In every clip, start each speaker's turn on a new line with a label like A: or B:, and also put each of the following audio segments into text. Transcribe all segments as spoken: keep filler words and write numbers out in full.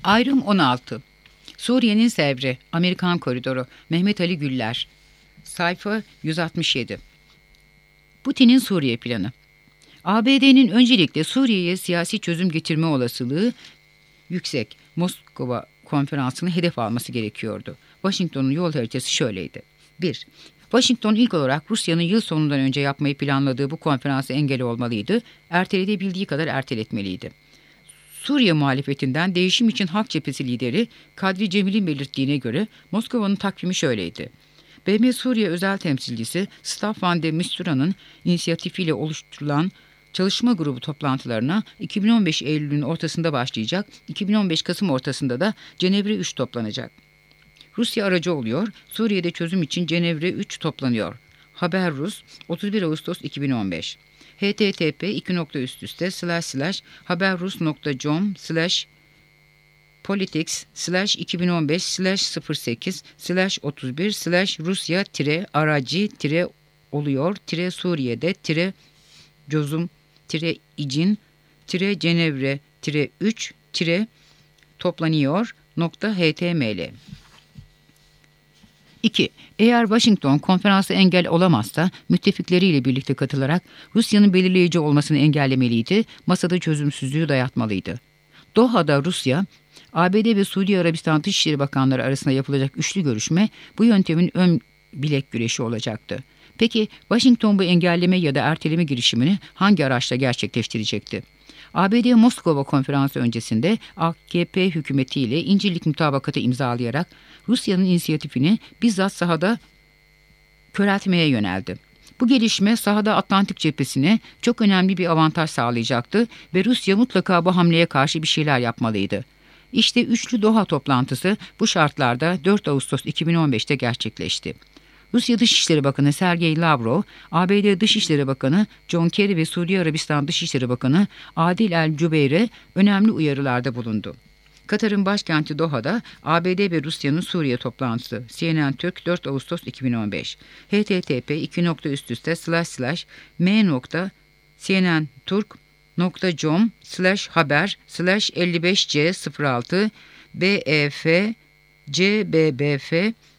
A: Ayrım on altı. Suriye'nin Sevri, Amerikan Koridoru, Mehmet Ali Güller. Sayfa yüz altmış yedi. Putin'in Suriye planı. A B D'nin öncelikle Suriye'ye siyasi çözüm getirme olasılığı yüksek Moskova konferansını hedef alması gerekiyordu. Washington'un yol haritası şöyleydi. bir. Washington ilk olarak Rusya'nın yıl sonundan önce yapmayı planladığı bu konferansı engel olmalıydı, erteleyebildiği kadar erteletmeliydi. Suriye muhalefetinden Değişim İçin Halk Cephesi lideri Kadri Cemil'in belirttiğine göre Moskova'nın takvimi şöyleydi. B M Suriye özel temsilcisi Staffan de Mistura'nın inisiyatifiyle oluşturulan çalışma grubu toplantılarına iki bin on beş Eylül'ün ortasında başlayacak, iki bin on beş Kasım ortasında da Cenevre üç toplanacak. Rusya aracı oluyor, Suriye'de çözüm için Cenevre üç toplanıyor. Haber Rus, otuz bir Ağustos iki bin on beş. H T T P iki nokta üst üste slash slash haberrus nokta com slash politics slash iki bin on beş slash sıfır sekiz slash otuz bir slash Rusya tire aracı tire oluyor tire Suriye'de tire cozum tire icin tire Cenevre tire üç tire toplanıyor nokta html. iki. Eğer Washington konferansa engel olamazsa müttefikleriyle birlikte katılarak Rusya'nın belirleyici olmasını engellemeliydi, masada çözümsüzlüğü dayatmalıydı. Doha'da Rusya, A B D ve Suudi Arabistan Dışişleri Bakanları arasında yapılacak üçlü görüşme bu yöntemin ön bilek güreşi olacaktı. Peki Washington bu engelleme ya da erteleme girişimini hangi araçla gerçekleştirecekti? A B D Moskova konferansı öncesinde A K P hükümetiyle İncirlik mutabakatı imzalayarak Rusya'nın inisiyatifini bizzat sahada köreltmeye yöneldi. Bu gelişme sahada Atlantik cephesine çok önemli bir avantaj sağlayacaktı ve Rusya mutlaka bu hamleye karşı bir şeyler yapmalıydı. İşte Üçlü Doha toplantısı bu şartlarda dört Ağustos iki bin on beş'te gerçekleşti. Rusya Dışişleri Bakanı Sergey Lavrov, A B D Dışişleri Bakanı John Kerry ve Suudi Arabistan Dışişleri Bakanı Adil El-Cübeyr'e önemli uyarılarda bulundu. Katar'ın başkenti Doha'da A B D ve Rusya'nın Suriye toplantısı. C N N Türk dört Ağustos iki bin on beş. H T T P iki nokta üst üste slash slash m nokta cnnturk nokta com slash haber slash elli beş c sıfır altı bef cbbf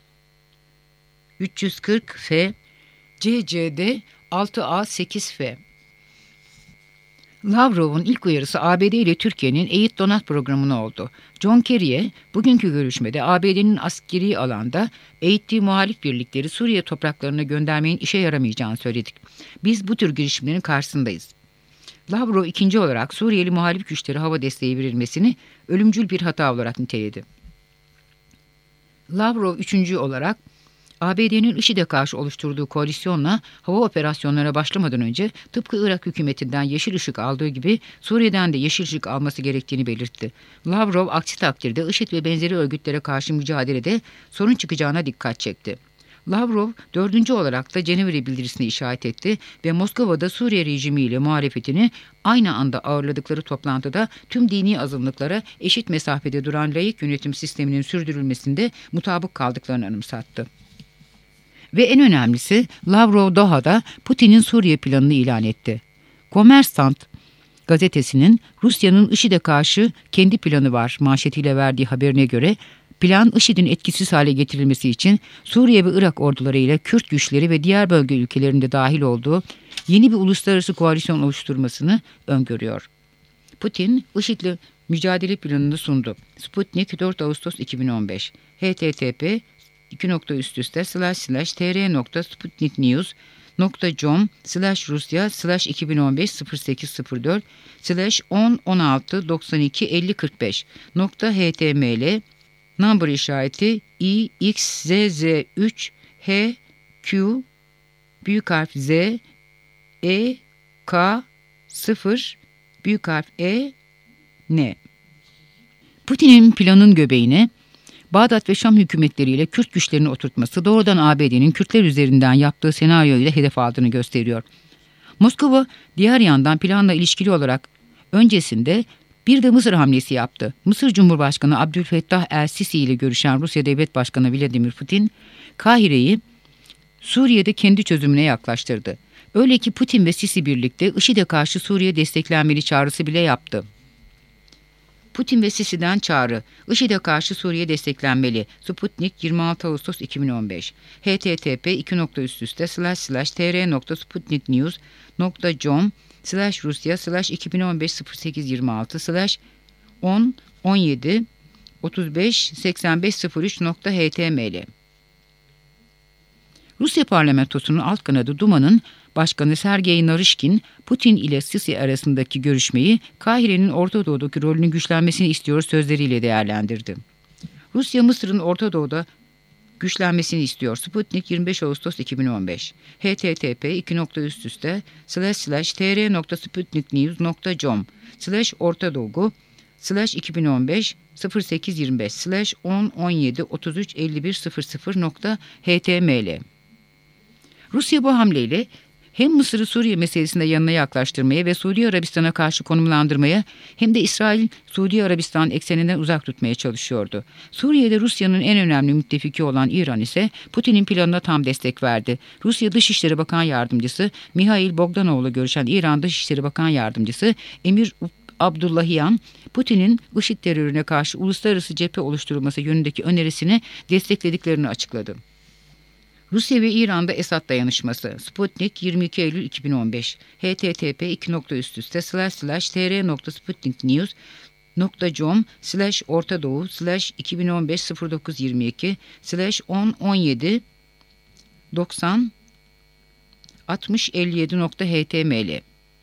A: üç yüz kırk f ccd altı a sekiz f. Lavrov'un ilk uyarısı A B D ile Türkiye'nin eğit donat programına oldu. John Kerry'e bugünkü görüşmede A B D'nin askeri alanda eğittiği muhalif birlikleri Suriye topraklarına göndermenin işe yaramayacağını söyledik. Biz bu tür girişimlerin karşısındayız. Lavrov ikinci olarak Suriyeli muhalif güçlere hava desteği verilmesini ölümcül bir hata olarak niteledi. Lavrov üçüncü olarak A B D'nin IŞİD'e karşı oluşturduğu koalisyonla hava operasyonlarına başlamadan önce tıpkı Irak hükümetinden yeşil ışık aldığı gibi Suriye'den de yeşil ışık alması gerektiğini belirtti. Lavrov aksi takdirde IŞİD ve benzeri örgütlere karşı mücadelede sorun çıkacağına dikkat çekti. Lavrov dördüncü olarak da Cenevre bildirisine işaret etti ve Moskova'da Suriye rejimiyle muhalefetini aynı anda ağırladıkları toplantıda tüm dini azınlıklara eşit mesafede duran laik yönetim sisteminin sürdürülmesinde mutabık kaldıklarını anımsattı. Ve en önemlisi Lavrov Doha'da Putin'in Suriye planını ilan etti. Kommersant gazetesinin Rusya'nın IŞİD'e karşı kendi planı var manşetiyle verdiği haberine göre plan IŞİD'in etkisiz hale getirilmesi için Suriye ve Irak orduları ile Kürt güçleri ve diğer bölge ülkelerinde dahil olduğu yeni bir uluslararası koalisyon oluşturmasını öngörüyor. Putin IŞİD'le mücadele planını sundu. Sputnik dört Ağustos iki bin on beş. H T T P iki nokta üst üste slash slash tr nokta sputniknews nokta com slash rusya slash iki bin on beş sıfır sekiz sıfır dört slash on on altı doksan iki elli kırk beş nokta html number işareti i x z z üç h q büyük harf z e k sıfır büyük harf e n. Putin'in planın göbeğine Bağdat ve Şam hükümetleriyle Kürt güçlerini oturtması doğrudan A B D'nin Kürtler üzerinden yaptığı senaryoyu da hedef aldığını gösteriyor. Moskova diğer yandan planla ilişkili olarak öncesinde bir de Mısır hamlesi yaptı. Mısır Cumhurbaşkanı Abdülfettah el-Sisi ile görüşen Rusya Devlet Başkanı Vladimir Putin, Kahire'yi Suriye'de kendi çözümüne yaklaştırdı. Öyle ki Putin ve Sisi birlikte IŞİD'e karşı Suriye desteklenmeli çağrısı bile yaptı. Putin ve Sisi'den çağrı. IŞİD'e karşı Suriye desteklenmeli. Sputnik yirmi altı Ağustos iki bin on beş. H T T P iki nokta üst üste slash slash tr nokta sputniknews nokta com slash rusya slash iki bin on beş sıfır sekiz yirmi altı slash on on yedi otuz beş seksen beş sıfır üç nokta html. Rusya parlamentosunun alt kanadı Duma'nın Başkanı Sergey Narishkin, Putin ile Sisi arasındaki görüşmeyi Kahire'nin Orta Doğu'daki rolünün güçlenmesini istiyor sözleriyle değerlendirdi. Rusya, Mısır'ın Orta Doğu'da güçlenmesini istiyor. Sputnik yirmi beş Ağustos iki bin on beş. H T T P iki nokta üst üste slash slash tr nokta sputniknews nokta com slash Orta Doğu slash iki bin on beş sıfır sekiz yirmi beş slash on on yedi otuz üç elli bir sıfır sıfır nokta html. Rusya bu hamleyle hem Mısır'ı Suriye meselesinde yanına yaklaştırmaya ve Suudi Arabistan'a karşı konumlandırmaya hem de İsrail, Suudi Arabistan ekseninden uzak tutmaya çalışıyordu. Suriye'de Rusya'nın en önemli müttefiki olan İran ise Putin'in planına tam destek verdi. Rusya Dışişleri Bakan Yardımcısı Mihail Bogdanov'la görüşen İran Dışişleri Bakan Yardımcısı Emir Abdullahian, Putin'in IŞİD terörüne karşı uluslararası cephe oluşturulması yönündeki önerisini desteklediklerini açıkladı. Rusya ve İran'da Esad dayanışması. Sputnik yirmi iki Eylül iki bin on beş. H T T P iki nokta üst üste slash slash tr nokta sputniknews nokta com slash Orta Doğu slash iki bin on beş sıfır dokuz yirmi iki slash on on yedi doksan altmış elli yedi nokta html.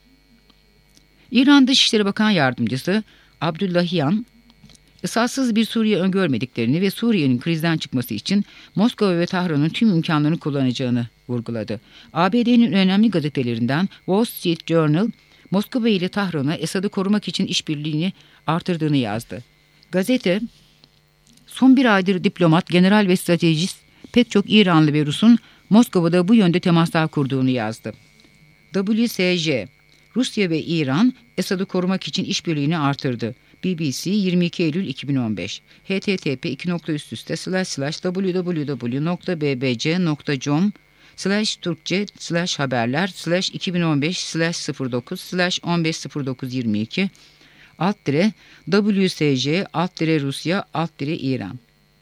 A: İran Dışişleri Bakan Yardımcısı Abdullahian, esassız bir Suriye öngörmediklerini ve Suriye'nin krizden çıkması için Moskova ve Tahran'ın tüm imkanlarını kullanacağını vurguladı. A B D'nin önemli gazetelerinden Wall Street Journal, Moskova ile Tahran'a Esad'ı korumak için işbirliğini artırdığını yazdı. Gazete, son bir aydır diplomat, general ve stratejist pek çok İranlı ve Rus'un Moskova'da bu yönde temaslar kurduğunu yazdı. W S J, Rusya ve İran Esad'ı korumak için işbirliğini artırdı. B B C yirmi iki Eylül iki bin on beş. H T T P iki nokta üst üste slash slash www nokta bbc nokta com slash Türkçe slash haberler slash iki bin on beş slash sıfır dokuz slash on beş sıfır dokuz yirmi iki alt dire W S J alt dire Rusya alt dire İran.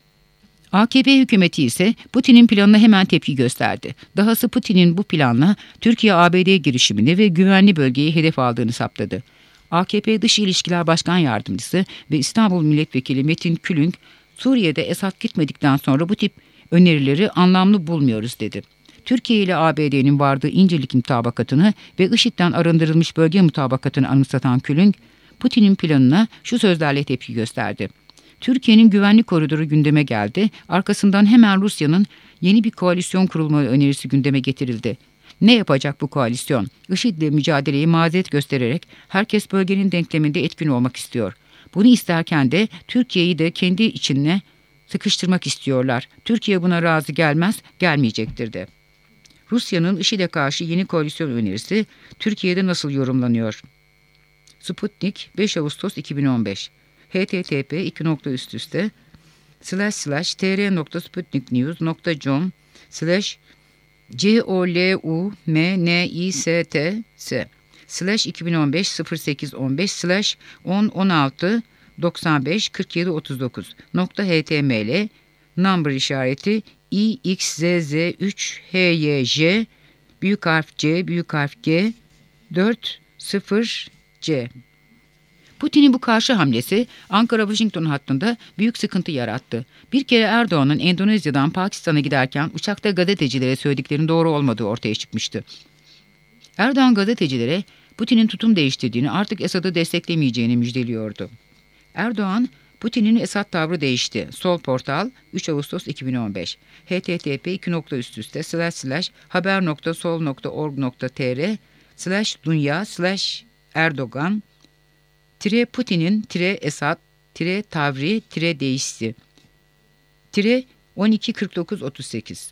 A: A K P hükümeti ise Putin'in planına hemen tepki gösterdi. Dahası Putin'in bu planla Türkiye-A B D girişimini ve güvenli bölgeyi hedef aldığını saptadı. A K P Dış İlişkiler Başkan Yardımcısı ve İstanbul Milletvekili Metin Külünk, Suriye'de Esad gitmedikten sonra bu tip önerileri anlamlı bulmuyoruz dedi. Türkiye ile A B D'nin vardığı İncirlik mutabakatını ve IŞİD'den arındırılmış bölge mutabakatını anımsatan Külünk, Putin'in planına şu sözlerle tepki gösterdi. Türkiye'nin güvenlik koridoru gündeme geldi, arkasından hemen Rusya'nın yeni bir koalisyon kurulma önerisi gündeme getirildi. Ne yapacak bu koalisyon? IŞİD'le mücadeleyi mazeret göstererek herkes bölgenin denkleminde etkin olmak istiyor. Bunu isterken de Türkiye'yi de kendi içine sıkıştırmak istiyorlar. Türkiye buna razı gelmez, gelmeyecektir de. Rusya'nın IŞİD'e karşı yeni koalisyon önerisi Türkiye'de nasıl yorumlanıyor? Sputnik beş Ağustos iki bin on beş. H T T P iki nokta üst üste slash slash tr nokta sputniknews nokta com slash C O L U M N I S T S slash iki bin on beş sıfır sekiz on beş slash on on altı doksan beş kırk yedi otuz dokuz nokta html number işareti I X Z Z üç H Y J büyük harf C büyük harf G dört sıfır C. Putin'in bu karşı hamlesi Ankara-Washington hattında büyük sıkıntı yarattı. Bir kere Erdoğan'ın Endonezya'dan Pakistan'a giderken uçakta gazetecilere söylediklerinin doğru olmadığı ortaya çıkmıştı. Erdoğan gazetecilere Putin'in tutum değiştirdiğini, artık Esad'ı desteklemeyeceğini müjdeliyordu. Erdoğan, Putin'in Esad tavrı değişti. Sol Portal üç Ağustos iki bin on beş. H T T P iki nokta üst üste slash slash haber nokta sol nokta org nokta tr slash dunya slash Erdoğan tire Putin'in tire Esad tire tavri tire değişti tire on iki kırk dokuz otuz sekiz.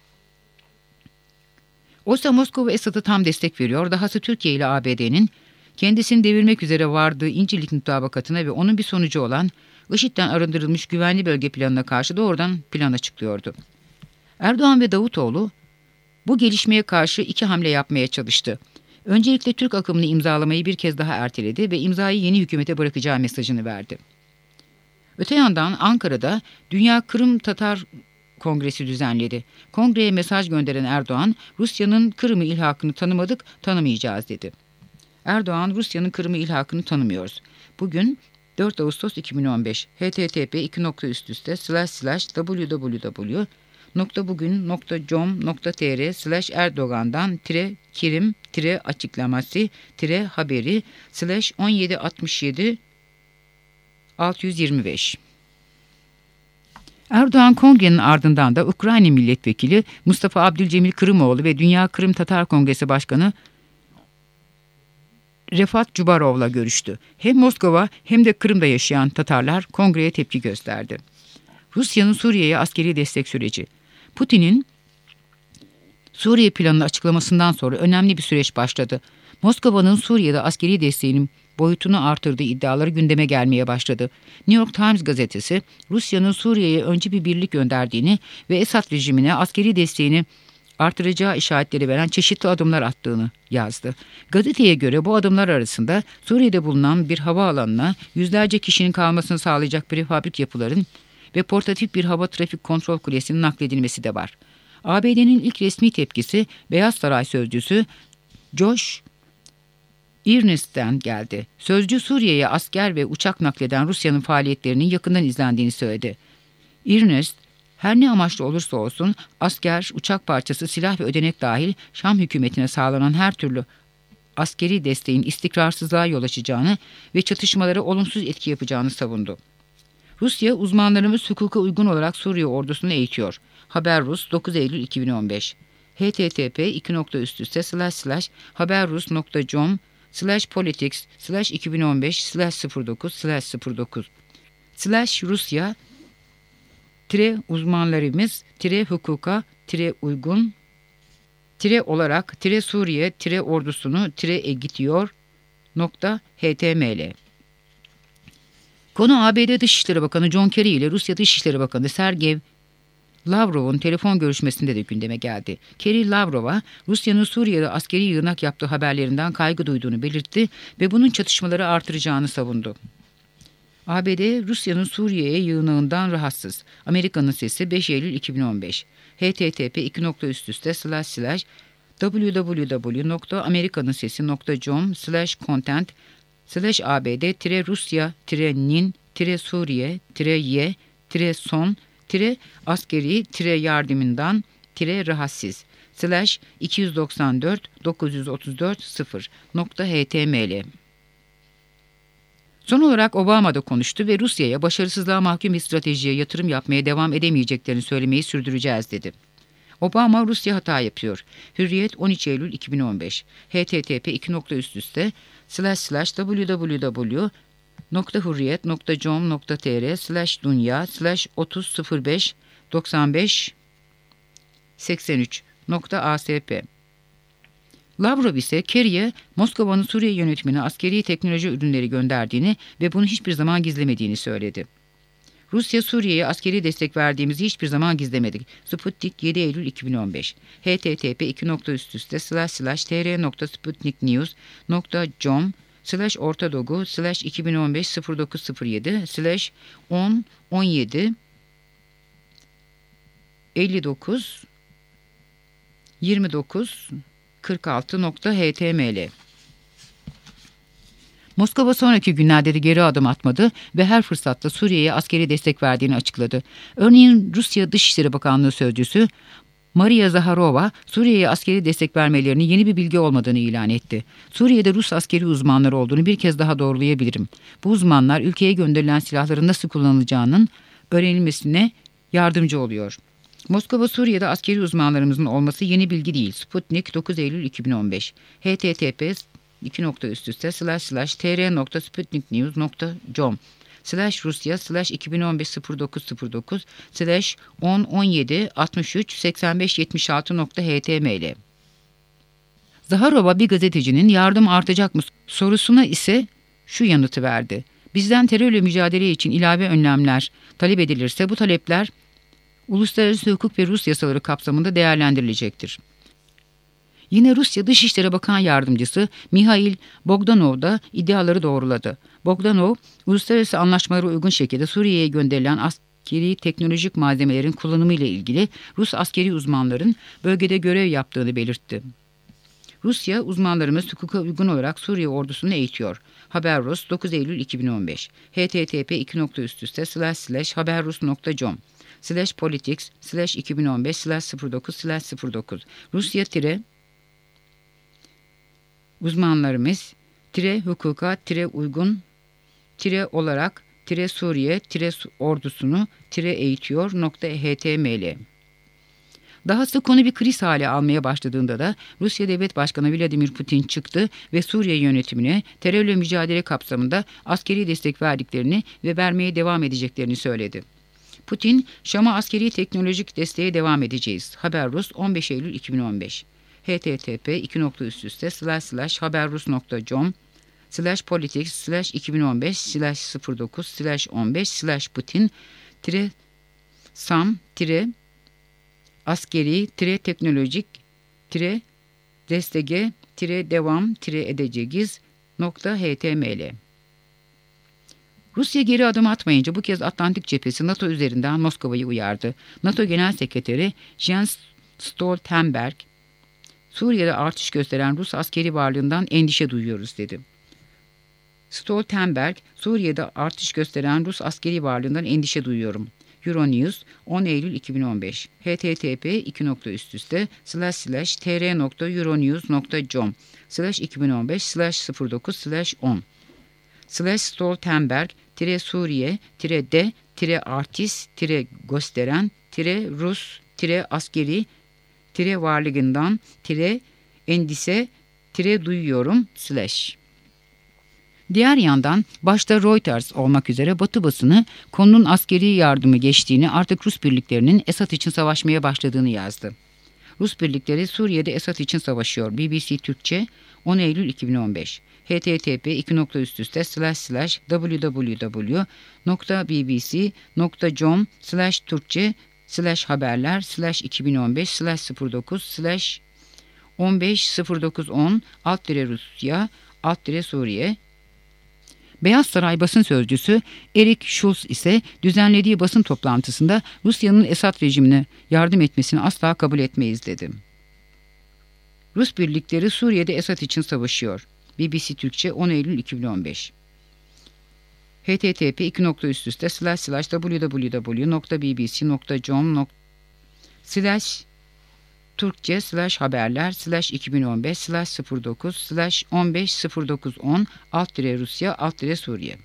A: Oysa Moskova Esad'a tam destek veriyor. Dahası Türkiye ile A B D'nin kendisini devirmek üzere vardığı İncirlik mutabakatına ve onun bir sonucu olan IŞİD'den arındırılmış güvenli bölge planına karşı doğrudan plan açıklıyordu. Erdoğan ve Davutoğlu bu gelişmeye karşı iki hamle yapmaya çalıştı. Öncelikle Türk akımını imzalamayı bir kez daha erteledi ve imzayı yeni hükümete bırakacağı mesajını verdi. Öte yandan Ankara'da Dünya Kırım Tatar Kongresi düzenledi. Kongreye mesaj gönderen Erdoğan, Rusya'nın Kırım'ı ilhakını tanımadık, tanımayacağız dedi. Erdoğan, Rusya'nın Kırım'ı ilhakını tanımıyoruz. Bugün dört Ağustos iki bin on beş h t t p iki nokta üst üste slash slash www nokta bugün nokta com nokta tr slash erdogan'dan tire kirim tire açıklaması tire haberi slash on yedi altmış yedi altı yüz yirmi beş. Erdoğan kongrenin ardından da Ukrayna milletvekili Mustafa Abdülcemil Kırımoğlu ve Dünya Kırım Tatar Kongresi Başkanı Refat Cubarov'la görüştü. Hem Moskova hem de Kırım'da yaşayan Tatarlar kongreye tepki gösterdi. Rusya'nın Suriye'ye askeri destek süreci. Putin'in Suriye planını açıklamasından sonra önemli bir süreç başladı. Moskova'nın Suriye'de askeri desteğinin boyutunu artırdığı iddiaları gündeme gelmeye başladı. New York Times gazetesi Rusya'nın Suriye'ye önce bir birlik gönderdiğini ve Esad rejimine askeri desteğini artıracağı işaretleri veren çeşitli adımlar attığını yazdı. Gazeteye göre bu adımlar arasında Suriye'de bulunan bir havaalanına yüzlerce kişinin kalmasını sağlayacak prefabrik yapıların ve portatif bir hava trafik kontrol kulesinin nakledilmesi de var. A B D'nin ilk resmi tepkisi Beyaz Saray sözcüsü Josh Earnest'ten geldi. Sözcü Suriye'ye asker ve uçak nakleden Rusya'nın faaliyetlerinin yakından izlendiğini söyledi. Earnest, her ne amaçlı olursa olsun asker, uçak parçası, silah ve ödenek dahil Şam hükümetine sağlanan her türlü askeri desteğin istikrarsızlığa yol açacağını ve çatışmalara olumsuz etki yapacağını savundu. Rusya, uzmanlarımız hukuka uygun olarak Suriye ordusunu eğitiyor. Haber Rus dokuz Eylül iki bin on beş h t t p iki nokta üst üste slash slash haberrus nokta com slash politics slash iki bin on beş slash sıfır dokuz slash sıfır dokuz slash Rusya tire uzmanlarımız tire hukuka tire uygun tire olarak tire Suriye tire ordusunu tire egitiyor nokta html. Konu A B D Dışişleri Bakanı John Kerry ile Rusya Dışişleri Bakanı Sergey Lavrov'un telefon görüşmesinde de gündeme geldi. Kerry Lavrov'a Rusya'nın Suriye'de askeri yığınak yaptığı haberlerinden kaygı duyduğunu belirtti ve bunun çatışmaları artıracağını savundu. A B D, Rusya'nın Suriye'ye yığınağından rahatsız. Amerika'nın sesi beş Eylül iki bin on beş h t t p iki nokta üst üste slash slash www nokta amerikanınsesi nokta com slash content slash abd tire rusya tire nin tire suriye tire y tire son tire askeri tire yardımından tire rahatsız slash iki yüz doksan dört dokuz yüz otuz dört sıfır nokta html. Son olarak Obama da konuştu ve Rusya'ya başarısızlığa mahkum bir stratejiye yatırım yapmaya devam edemeyeceklerini söylemeyi sürdüreceğiz dedi. Obama, Rusya hata yapıyor. Hürriyet on üç Eylül iki bin on beş h t t p iki nokta üst üste slash slash www nokta hurriyet nokta com nokta tr slash dunya slash otuz sıfır beş doksan beş seksen üç nokta asp. Lavrov ise Kerry'e Moskova'nın Suriye yönetimine askeri teknoloji ürünleri gönderdiğini ve bunu hiçbir zaman gizlemediğini söyledi. Rusya, Suriye'ye askeri destek verdiğimizi hiçbir zaman gizlemedik. Sputnik yedi Eylül iki bin on beş h t t p iki nokta üst üste slash slash tr nokta sputniknews nokta com slash ortadogu slash iki bin on beş sıfır dokuz sıfır yedi slash on on yedi elli dokuz yirmi dokuz kırk altı nokta html. Moskova sonraki günlerde de geri adım atmadı ve her fırsatta Suriye'ye askeri destek verdiğini açıkladı. Örneğin Rusya Dışişleri Bakanlığı sözcüsü Maria Zaharova, Suriye'ye askeri destek vermelerinin yeni bir bilgi olmadığını ilan etti. Suriye'de Rus askeri uzmanları olduğunu bir kez daha doğrulayabilirim. Bu uzmanlar ülkeye gönderilen silahların nasıl kullanılacağının öğrenilmesine yardımcı oluyor. Moskova, Suriye'de askeri uzmanlarımızın olması yeni bilgi değil. Sputnik dokuz Eylül iki bin on beş h t t p iki nokta üst üste slash slash tr nokta sputniknews nokta com slash rusya slash iki bin on beş sıfır dokuz sıfır dokuz slash on on yedi altmış üç seksen beş yetmiş altı nokta html. Zaharova bir gazetecinin yardım artacak mı sorusuna ise şu yanıtı verdi. Bizden terörle mücadele için ilave önlemler talep edilirse bu talepler uluslararası hukuk ve Rus yasaları kapsamında değerlendirilecektir. Yine Rusya Dışişleri Bakan Yardımcısı Mihail Bogdanov da iddiaları doğruladı. Bogdanov, uluslararası anlaşmalara uygun şekilde Suriye'ye gönderilen askeri teknolojik malzemelerin kullanımı ile ilgili Rus askeri uzmanların bölgede görev yaptığını belirtti. Rusya, uzmanlarımız hukuka uygun olarak Suriye ordusunu eğitiyor. Haberrus dokuz Eylül iki bin on beş http iki nokta üst üste slash slash haberrus nokta com slash politics slash iki bin on beş slash sıfır dokuz slash sıfır dokuz Rusya tire uzmanlarımız tire hukuka tire uygun tire olarak tire Suriye tire ordusunu tire eğitiyor nokta html. Dahası konu bir kriz hale almaya başladığında da Rusya Devlet Başkanı Vladimir Putin çıktı ve Suriye yönetimine terörle mücadele kapsamında askeri destek verdiklerini ve vermeye devam edeceklerini söyledi. Putin, Şam'a askeri teknolojik desteğe devam edeceğiz. Haberrus on beş Eylül iki bin on beş http iki nokta üst üste slash slash haberrus nokta com slash politics slash iki bin on beş slash sıfır dokuz slash on beş slash putin tire sam tire askeri tire teknolojik tire destege tire devam tire edeceğiz nokta html. Rusya geri adım atmayınca bu kez Atlantik cephesi NATO üzerinden Moskova'yı uyardı. NATO Genel Sekreteri Jens Stoltenberg, Suriye'de artış gösteren Rus askeri varlığından endişe duyuyoruz dedi. Stoltenberg, Suriye'de artış gösteren Rus askeri varlığından endişe duyuyorum. Euronews on Eylül iki bin on beş http iki nokta üst üste slash slash tr nokta euronews nokta com slash iki bin on beş slash sıfır dokuz slash on slash Stoltenberg tire Suriye tire de tire artist tire gösteren tire Rus tire askeri tire varlığından tire endişe tire duyuyorum slash. Diğer yandan başta Reuters olmak üzere Batı basını konunun askeri yardımı geçtiğini, artık Rus birliklerinin Esad için savaşmaya başladığını yazdı. Rus birlikleri Suriye'de Esad için savaşıyor. B B C Türkçe on Eylül iki bin on beş http iki nokta üst üste slash slash www nokta bbc nokta com slash türkçe slash haberler slash iki bin on beş slash sıfır dokuz slash on beş sıfır dokuz on alt dire Rusya alt dire Suriye. Beyaz Saray basın sözcüsü Eric Schultz ise düzenlediği basın toplantısında Rusya'nın Esad rejimine yardım etmesini asla kabul etmeyiz dedi. Rus birlikleri Suriye'de Esad için savaşıyor. B B C Türkçe on Eylül iki bin on beş http iki nokta üst üste slash slash www nokta bbc nokta com slash Türkçe slash haberler slash iki bin on beş slash sıfır dokuz slash on beş sıfır dokuz on alt dire Rusya alt dire Suriye.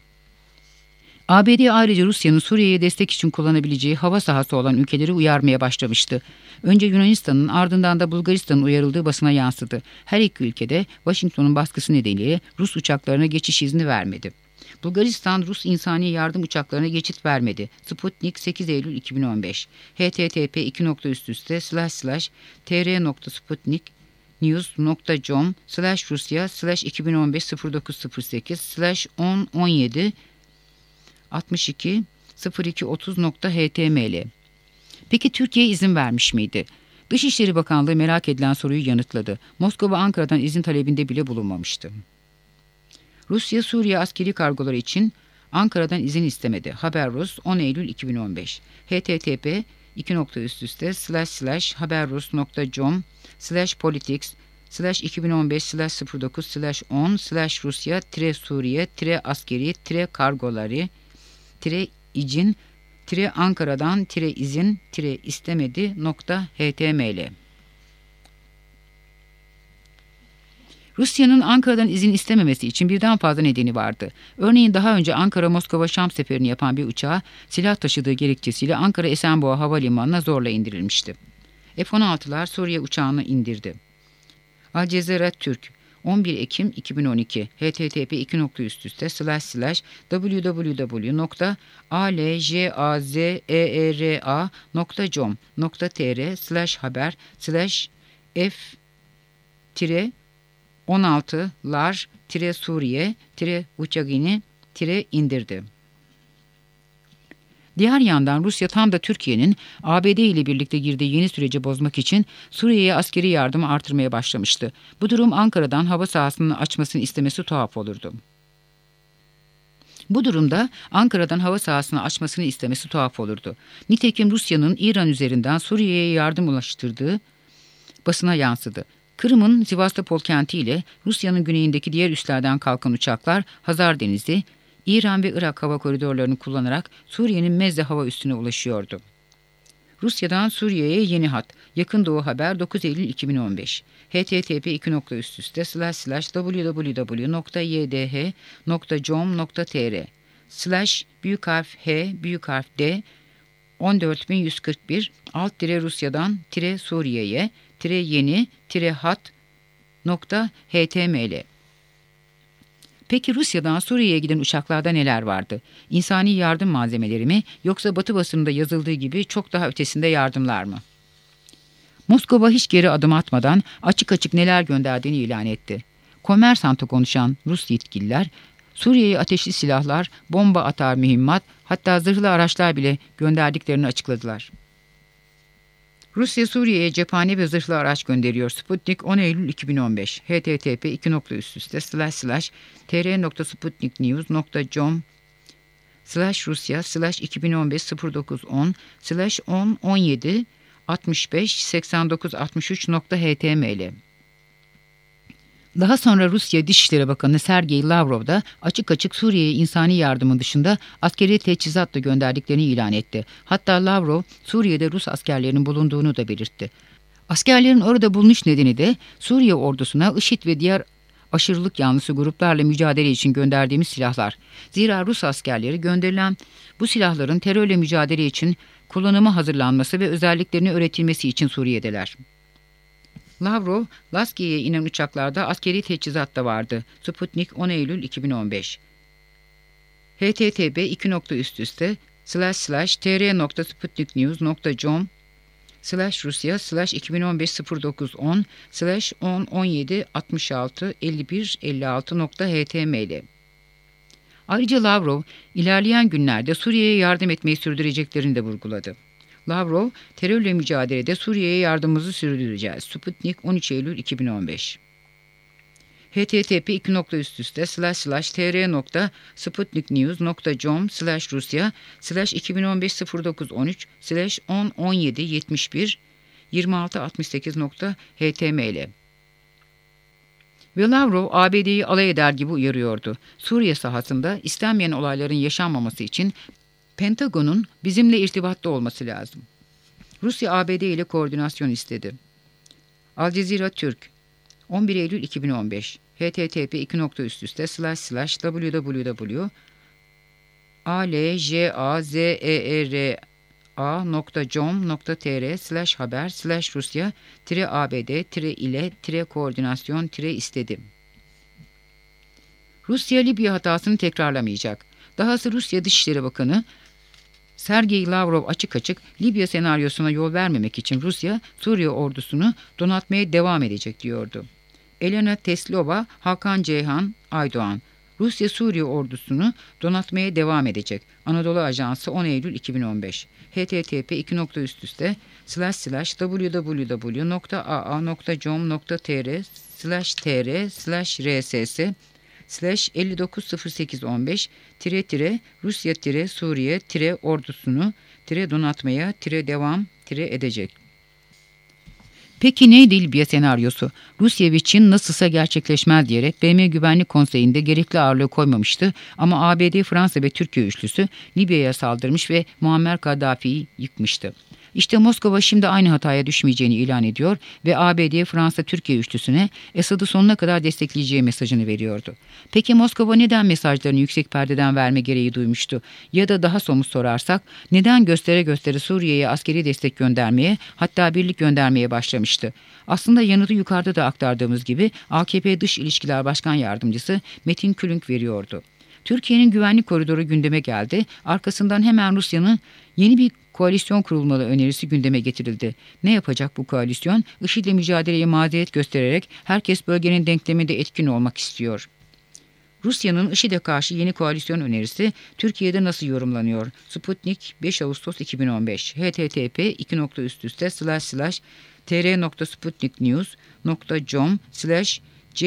A: A B D ayrıca Rusya'nın Suriye'ye destek için kullanabileceği hava sahası olan ülkeleri uyarmaya başlamıştı. Önce Yunanistan'ın, ardından da Bulgaristan'ın uyarıldığı basına yansıdı. Her iki ülkede Washington'un baskısı nedeniyle Rus uçaklarına geçiş izni vermedi. Bulgaristan, Rus insani yardım uçaklarına geçit vermedi. Sputnik sekiz Eylül iki bin on beş http iki nokta üst üste slash slash tr nokta sputnik news nokta com slash rusya slash iki bin on beş sıfır dokuz sıfır sekiz slash on on yedi altmış iki sıfır iki otuz nokta html. Peki Türkiye izin vermiş miydi? Dışişleri Bakanlığı merak edilen soruyu yanıtladı. Moskova Ankara'dan izin talebinde bile bulunmamıştı. Rusya, Suriye askeri kargoları için Ankara'dan izin istemedi. Haberrus on Eylül iki bin on beş http iki nokta üst üste slash slash haberrus nokta com slash politics slash iki bin on beş slash sıfır dokuz slash on slash Rusya tire Suriye tire askeri tire kargoları tire icin tire Ankara'dan tire izin tire istemedi nokta html. Rusya'nın Ankara'dan izin istememesi için birden fazla nedeni vardı. Örneğin daha önce Ankara-Moskova-Şam seferini yapan bir uçağa silah taşıdığı gerekçesiyle Ankara-Esenboğa Havalimanı'na zorla indirilmişti. F on altılar Suriye uçağını indirdi. Al Cezera Türk on bir Ekim iki bin on iki http iki nokta üst üste slash slash www nokta aljazera nokta com nokta tr slash haber slash f tire on altılar tire Suriye tire uçağını tire indirdi. Diğer yandan Rusya tam da Türkiye'nin A B D ile birlikte girdiği yeni süreci bozmak için Suriye'ye askeri yardımı artırmaya başlamıştı. Bu durum Ankara'dan hava sahasını açmasını istemesi tuhaf olurdu. Bu durumda Ankara'dan hava sahasını açmasını istemesi tuhaf olurdu. Nitekim Rusya'nın İran üzerinden Suriye'ye yardım ulaştırdığı basına yansıdı. Kırım'ın Sivastopol kenti ile Rusya'nın güneyindeki diğer üslerden kalkan uçaklar Hazar Denizi, İran ve Irak hava koridorlarını kullanarak Suriye'nin Mezze hava üssüne ulaşıyordu. Rusya'dan Suriye'ye yeni hat. Yakın Doğu Haber dokuz Eylül iki bin on beş. h t t p iki nokta üst üste slash slash w w w nokta y d h nokta com nokta t r slash büyük harf H büyük harf D on dört bin yüz kırk bir alt dire Rusya'dan tire Suriye'ye tire yeni tire hat nokta html. Peki Rusya'dan Suriye'ye giden uçaklarda neler vardı? İnsani yardım malzemeleri mi yoksa Batı basınında yazıldığı gibi çok daha ötesinde yardımlar mı? Moskova hiç geri adım atmadan açık açık neler gönderdiğini ilan etti. Kommersant'a konuşan Rus yetkililer Suriye'ye ateşli silahlar, bomba atar mühimmat, hatta zırhlı araçlar bile gönderdiklerini açıkladılar. Rusya Suriye'ye cephane ve zırhlı araç gönderiyor. Sputnik on Eylül iki bin on beş. h t t p iki nokta üst üste slash slash tr nokta sputniknews nokta com slash rusya slash iki bin on beş sıfır dokuz on slash on on yedi altmış beş seksen dokuz altmış üç nokta html. Daha sonra Rusya Dışişleri Bakanı Sergey Lavrov da açık açık Suriye'ye insani yardımın dışında askeri teçhizat da gönderdiklerini ilan etti. Hatta Lavrov Suriye'de Rus askerlerinin bulunduğunu da belirtti. Askerlerin orada bulunuş nedeni de Suriye ordusuna IŞİD ve diğer aşırılık yanlısı gruplarla mücadele için gönderdiğimiz silahlar. Zira Rus askerleri gönderilen bu silahların terörle mücadele için kullanıma hazırlanması ve özelliklerini öğretilmesi için Suriye'deler. Lavrov, Laskiye'ye inen uçaklarda askeri teçhizat da vardı. Sputnik on Eylül iki bin on beş. h t t p iki nokta üst üste slash slash tr nokta sputniknews nokta com slash rusya slash iki bin on beş sıfır dokuz on slash on on yedi altmış altı elli bir elli altı nokta html. Ayrıca Lavrov, ilerleyen günlerde Suriye'ye yardım etmeyi sürdüreceklerini de vurguladı. Lavrov, terörle mücadelede Suriye'ye yardımımızı sürdüreceğiz. Sputnik on üç Eylül iki bin on beş. h t t p iki nokta üst üste slash slash tr nokta sputniknews nokta com slash rusya slash iki bin on beş sıfır dokuz on üç slash on on yedi yetmiş bir yirmi altı altmış sekiz nokta html. Ve Lavrov A B D'yi alay eder gibi uyarıyordu. Suriye sahasında istenmeyen olayların yaşanmaması için Pentagon'un bizimle irtibatta olması lazım. Rusya A B D ile koordinasyon istedi. Al Cezira Türk on bir Eylül iki bin on beş. h t t p iki nokta üst üste slash slash w w w a l j a z e e r a nokta com nokta tr slash haber slash rusya tire a b d tire ile tire koordinasyon tire istedi. Rusya Libya hatasını tekrarlamayacak. Dahası Rusya Dışişleri Bakanı Sergey Lavrov açık açık Libya senaryosuna yol vermemek için Rusya, Suriye ordusunu donatmaya devam edecek diyordu. Elena Teslova, Hakan Ceyhan, Aydoğan. Rusya Suriye ordusunu donatmaya devam edecek. Anadolu Ajansı on Eylül iki bin on beş. h t t p iki nokta üst üste slash slash w w w nokta a a nokta com nokta tr slash tr slash rss slash elli dokuz sıfır sekiz on beş tire tire Rusya tire Suriye tire ordusunu tire donatmaya tire devam tire edecek. Peki neydi Libya senaryosu? Rusya ve Çin nasılsa gerçekleşmez diyerek B M Güvenlik Konseyi'nde gerekli ağırlığı koymamıştı ama A B D, Fransa ve Türkiye üçlüsü Libya'ya saldırmış ve Muammer Kaddafi'yi yıkmıştı. İşte Moskova şimdi aynı hataya düşmeyeceğini ilan ediyor ve A B D, Fransa, Türkiye üçlüsüne Esad'ı sonuna kadar destekleyeceği mesajını veriyordu. Peki Moskova neden mesajlarını yüksek perdeden verme gereği duymuştu? Ya da daha somut sorarsak neden göstere göstere Suriye'ye askeri destek göndermeye, hatta birlik göndermeye başlamıştı? Aslında yanıtı yukarıda da aktardığımız gibi A K P Dış İlişkiler Başkan Yardımcısı Metin Külünk veriyordu. Türkiye'nin güvenlik koridoru gündeme geldi. Arkasından hemen Rusya'nın yeni bir koalisyon kurulmalı önerisi gündeme getirildi. Ne yapacak bu koalisyon? IŞİD'le mücadeleye mazeret göstererek herkes bölgenin denkleminde etkin olmak istiyor. Rusya'nın IŞİD'e karşı yeni koalisyon önerisi Türkiye'de nasıl yorumlanıyor? Sputnik beş Ağustos iki bin on beş H T T P iki nokta üst üste slash slash tr.sputniknews.com slash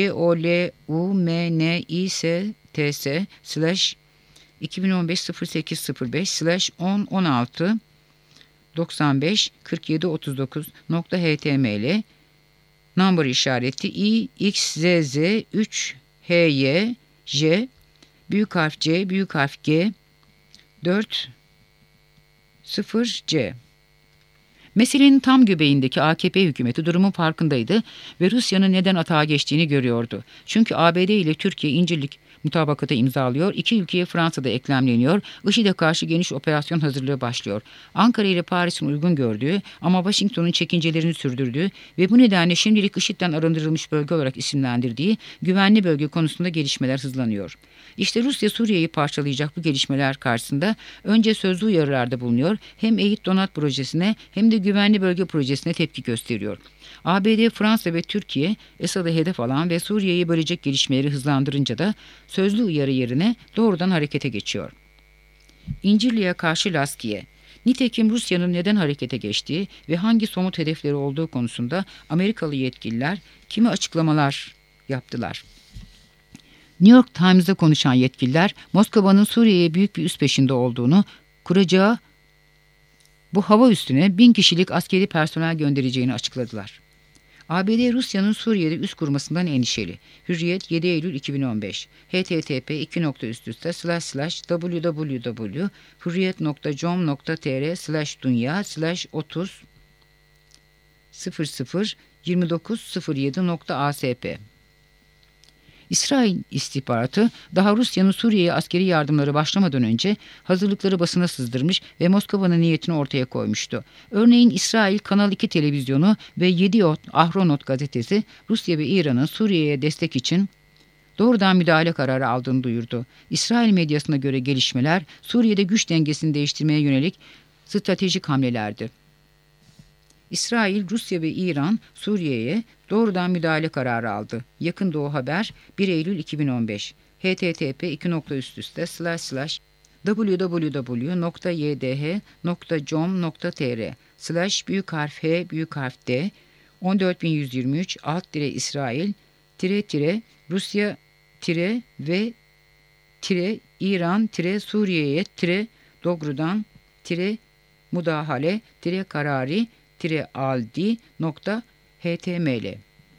A: columnistts slash iki bin on beş sıfır sekiz sıfır beş slash on on altı doksan beş kırk yedi otuz dokuz nokta html number işareti i x z z üç h y j büyük harf C büyük harf G dört sıfır C. Meselenin tam göbeğindeki A K P hükümeti durumun farkındaydı ve Rusya'nın neden atağa geçtiğini görüyordu. Çünkü A B D ile Türkiye İncirlik mutabakata imzalıyor, iki ülkeye Fransa'da eklemleniyor, IŞİD'e karşı geniş operasyon hazırlığı başlıyor. Ankara ile Paris'in uygun gördüğü ama Washington'un çekincelerini sürdürdüğü ve bu nedenle şimdilik IŞİD'den arındırılmış bölge olarak isimlendirdiği güvenli bölge konusunda gelişmeler hızlanıyor. İşte Rusya Suriye'yi parçalayacak bu gelişmeler karşısında önce sözlü uyarılarda bulunuyor, hem Eğit Donat projesine hem de güvenli bölge projesine tepki gösteriyor. A B D, Fransa ve Türkiye Esad'ı hedef alan ve Suriye'yi bölecek gelişmeleri hızlandırınca da sözlü uyarı yerine doğrudan harekete geçiyor. İncirli'ye karşı Laskiye. Nitekim Rusya'nın neden harekete geçtiği ve hangi somut hedefleri olduğu konusunda Amerikalı yetkililer kimi açıklamalar yaptılar. New York Times'da konuşan yetkililer Moskova'nın Suriye'ye büyük bir üs peşinde olduğunu, kuracağı bu hava üssüne bin kişilik askeri personel göndereceğini açıkladılar. A B D Rusya'nın Suriye'de üs kurmasından endişeli. Hürriyet yedi Eylül iki bin on beş H T T P iki nokta üst üste slash slash www hurriyet nokta com nokta tr slash dünya slash otuz sıfır sıfır yirmi dokuz sıfır yedi nokta asp. İsrail istihbaratı daha Rusya'nın Suriye'ye askeri yardımları başlamadan önce hazırlıkları basına sızdırmış ve Moskova'nın niyetini ortaya koymuştu. Örneğin İsrail Kanal iki televizyonu ve Yediot Ahronot gazetesi Rusya ve İran'ın Suriye'ye destek için doğrudan müdahale kararı aldığını duyurdu. İsrail medyasına göre gelişmeler Suriye'de güç dengesini değiştirmeye yönelik stratejik hamlelerdi. İsrail, Rusya ve İran Suriye'ye doğrudan müdahale kararı aldı. Yakın Doğu Haber bir Eylül iki bin on beş H T T P iki nokta üst üste slash slash www nokta y d h nokta com nokta tr slash büyük harf H büyük harf D on dört bin yüz yirmi üç alt dire İsrail tire tire Rusya tire ve tire İran tire Suriye'ye tire doğrudan tire müdahale tire karari aldi nokta html.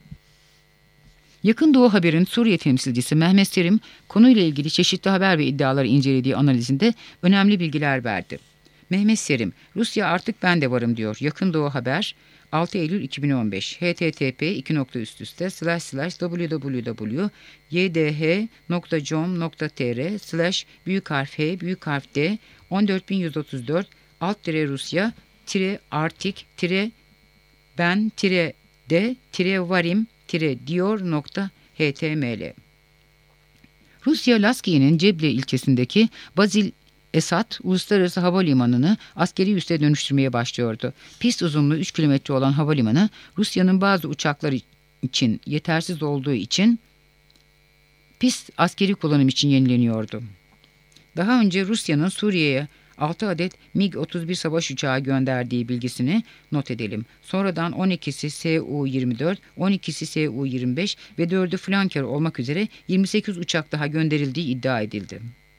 A: Yakın Doğu Haber'in Suriye temsilcisi Mehmet Serim konuyla ilgili çeşitli haber ve iddiaları incelediği analizinde önemli bilgiler verdi. Mehmet Serim, Rusya artık ben de varım diyor. Yakın Doğu Haber altı Eylül iki bin on beş H T T P iki nokta üst üste slash slash www y d h nokta com nokta tr slash büyük harf H büyük harf D on dört bin yüz otuz dört alt dire Rusya tire artik tire ben tire de tire varim tire diyor nokta html. Rusya Laskiye'nin Ceble ilçesindeki Bazil Esad Uluslararası Havalimanı'nı askeri üsse dönüştürmeye başlıyordu. Pist uzunluğu üç kilometre olan havalimanı Rusya'nın bazı uçaklar için yetersiz olduğu için pist askeri kullanım için yenileniyordu. Daha önce Rusya'nın Suriye'ye altı adet MiG otuz bir savaş uçağı gönderdiği bilgisini not edelim. Sonradan on ikisi S U yirmi dört, on ikisi S U yirmi beş ve dördü flanker olmak üzere yirmi sekiz uçak daha gönderildiği iddia edildi.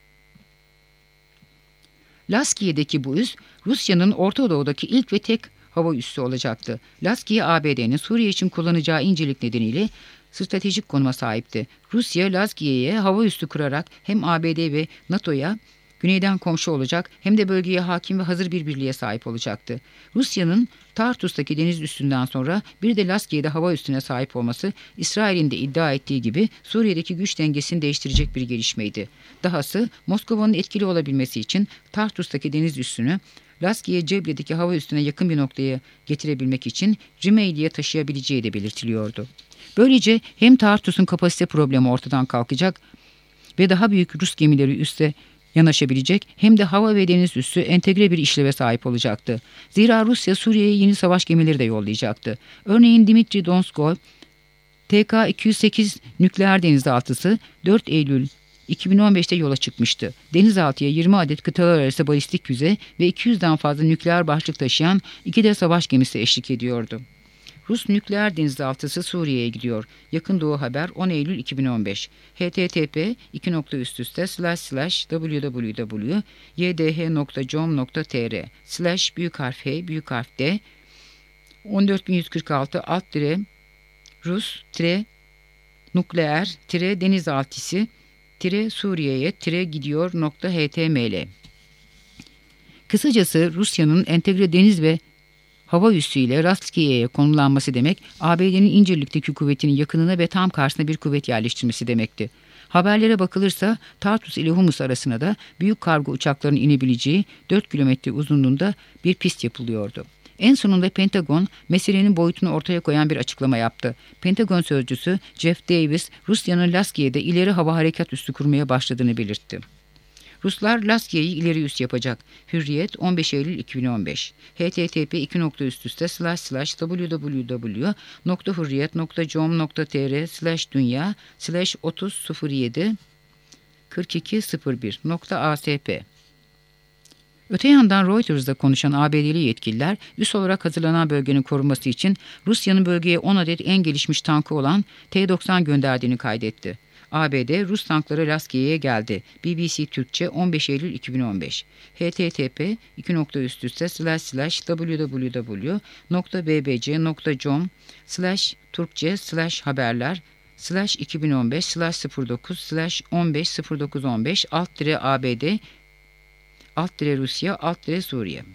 A: Laskiye'deki bu üs Rusya'nın Orta Doğu'daki ilk ve tek hava üssü olacaktı. Laskiye A B D'nin Suriye için kullanacağı incelik nedeniyle stratejik konuma sahipti. Rusya Laskiye'ye hava üssü kurarak hem A B D ve NATO'ya güneyden komşu olacak hem de bölgeye hakim ve hazır bir birliğe sahip olacaktı. Rusya'nın Tartus'taki deniz üssünden sonra bir de Laskiye'de hava üssüne sahip olması İsrail'in de iddia ettiği gibi Suriye'deki güç dengesini değiştirecek bir gelişmeydi. Dahası Moskova'nın etkili olabilmesi için Tartus'taki deniz üssünü Laskiye Ceble'deki hava üssüne yakın bir noktaya getirebilmek için Rimeyli'ye taşıyabileceği de belirtiliyordu. Böylece hem Tartus'un kapasite problemi ortadan kalkacak ve daha büyük Rus gemileri üste yanaşabilecek hem de hava ve deniz üssü entegre bir işleve sahip olacaktı. Zira Rusya Suriye'ye yeni savaş gemileri de yollayacaktı. Örneğin Dimitri Donskoi T K iki yüz sekiz nükleer denizaltısı dört Eylül iki bin on beşte yola çıkmıştı. Denizaltıya yirmi adet kıtalar arası balistik füze ve iki yüzden fazla nükleer başlık taşıyan iki de savaş gemisi eşlik ediyordu. Rus nükleer denizaltısı Suriye'ye gidiyor. Yakın Doğu Haber on Eylül iki bin on beş. H T T P iki nokta üst üste slash slash www y d h nokta com nokta t r slash büyük harf H büyük harf D on dört bin yüz kırk altı alt dire Rus tire nukleer tire denizaltısı tire Suriye'ye tire gidiyor nokta html. Kısacası Rusya'nın entegre deniz ve hava üssüyle Rastkiye'ye konulanması demek, A B D'nin İncirlik'teki kuvvetinin yakınına ve tam karşısına bir kuvvet yerleştirmesi demekti. Haberlere bakılırsa Tartus ile Humus arasına da büyük kargo uçaklarının inebileceği dört kilometre uzunluğunda bir pist yapılıyordu. En sonunda Pentagon meselenin boyutunu ortaya koyan bir açıklama yaptı. Pentagon sözcüsü Jeff Davis, Rusya'nın Laskiye'de ileri hava harekat üssü kurmaya başladığını belirtti. Ruslar Laskiye'yi ileri üs yapacak. Hürriyet on beş Eylül iki bin on beş. H T T P iki nokta üst üste slash slash www nokta hurriyet nokta com nokta t r slash dünya slash otuz sıfır yedi kırk iki sıfır bir nokta a s p. Öte yandan Reuters'da konuşan A B D'li yetkililer üs olarak hazırlanan bölgenin korunması için Rusya'nın bölgeye on adet en gelişmiş tankı olan T doksan gönderdiğini kaydetti. A B D Rus tankları Laskiye'ye geldi. B B C Türkçe on beş Eylül iki bin on beş. H T T P iki nokta üst üste slash slash www nokta b b c nokta com slash Türkçe slash haberler slash iki bin on beş slash sıfır dokuz slash on beş sıfır dokuz on beş alt dire A B D alt dire Rusya alt dire Suriye.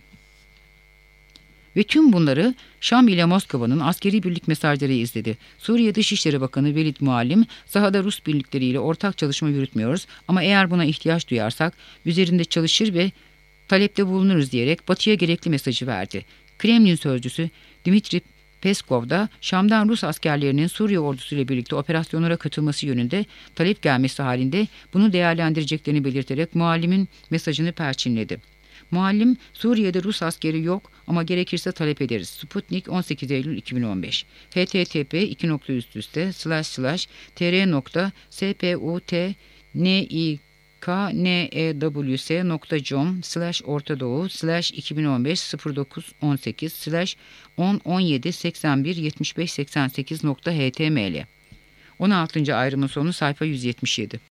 A: Ve tüm bunları Şam ile Moskova'nın askeri birlik mesajları izledi. Suriye Dışişleri Bakanı Velid Muallim, sahada Rus birlikleriyle ortak çalışma yürütmüyoruz ama eğer buna ihtiyaç duyarsak üzerinde çalışır ve talepte bulunuruz diyerek Batı'ya gerekli mesajı verdi. Kremlin sözcüsü Dmitri Peskov da Şam'dan Rus askerlerinin Suriye ordusuyla birlikte operasyonlara katılması yönünde talep gelmesi halinde bunu değerlendireceklerini belirterek Muallim'in mesajını perçinledi. Muallim, Suriye'de Rus askeri yok ama gerekirse talep ederiz. Sputnik on sekiz Eylül iki bin on beş. H T T P iki nokta üst üste slash slash tr nokta sput n i k n e w s nokta com slash ortadoğu slash iki bin on beş sıfır dokuz on sekiz slash on on yedi seksen bir yetmiş beş seksen sekiz nokta html. on altıncı ayrımın sonu sayfa yüz yetmiş yedi.